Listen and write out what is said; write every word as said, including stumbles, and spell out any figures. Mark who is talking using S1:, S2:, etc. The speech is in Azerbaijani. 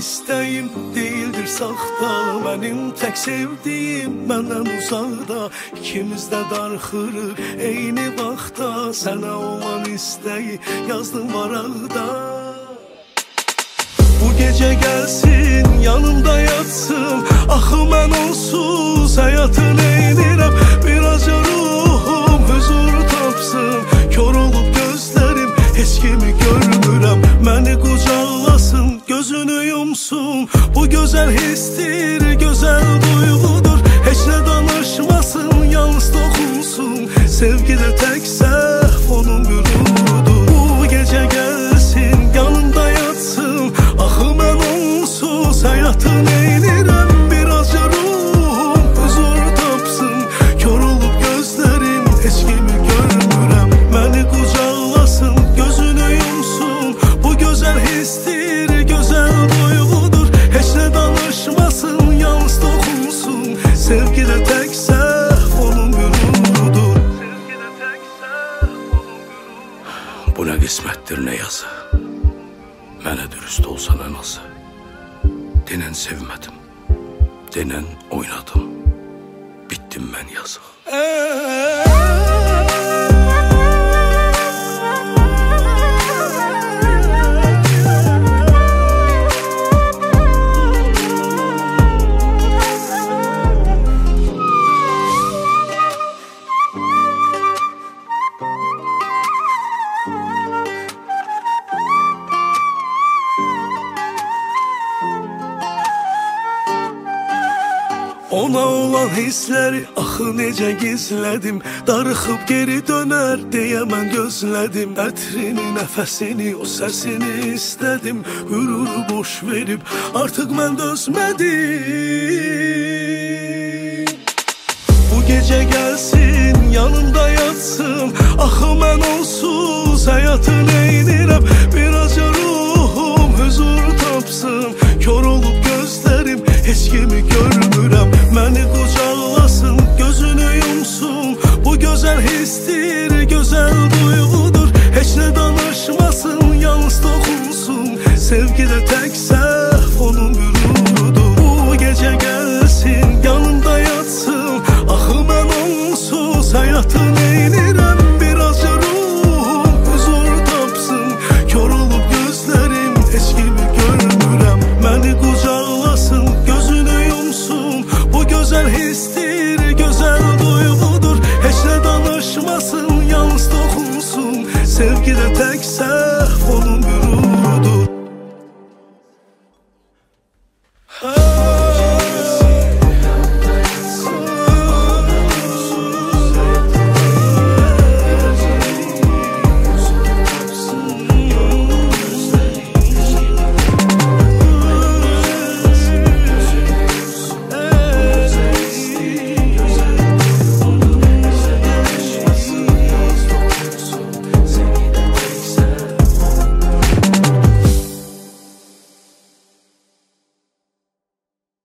S1: istəyim değildir saxta. Mənim tək sevdiyim məndən uzaqda, İkimiz də darxırıq eyni vaxtda. Sənə olan istəyi yazdım varaqda. Bu gecə gəlsin, yanımda yatsın. Axı mən onsuz həyatı neynirəm? Birazca ruhum huzur tapsın. Kör olub gözlərim, heç kimi görmürəm. Məni qucaqlasın, gözünü yumsun. Bu gözəl histir, gözəl duyğudur. Heç nə danışmasın, yalnız toxunsun. Sevgidə tək səhv onun qürurudur. Bu gecə gəlsin, yanımda yatsın. Axı mən onsuz həyatı neynirəm? Birazca ruhum huzur tapsın. Kör olub gözlərim, heç kimi görmürəm. Məni qucaqlasın, gözünü yumsun. Bu gözəl histir, gözəl duyğudur. Heç nə danışmasın, yalnız toxunsun. Sevgidə tək səhv onun qürurudur. Bu nə qismətdir, nə yazı? Mənə dürüst olsan anası. Denən sevmədim, denən oynadım. Bitdim mən yazıq. Ona olan hissləri axı necə gizlədim. Darıxıb geri dönər deyə mən gözlədim. Ətrini, nəfəsini, o səsini istədim. Qüruru boş verib artıq mən dözmədim. Bu gecə gəlsin, yanımda yatsın. Axı mən onsuz həyatı neynirəm? Birazca ruhum huzur tapsın. Kör olub gözlərim, heç kimi görmürəm. Məni qucaqlasın, gözünü yumsun. Bu gözəl histir, gözəl duyğudur. Heç nə danışmasın, yalnız toxunsun. Sevgidə tək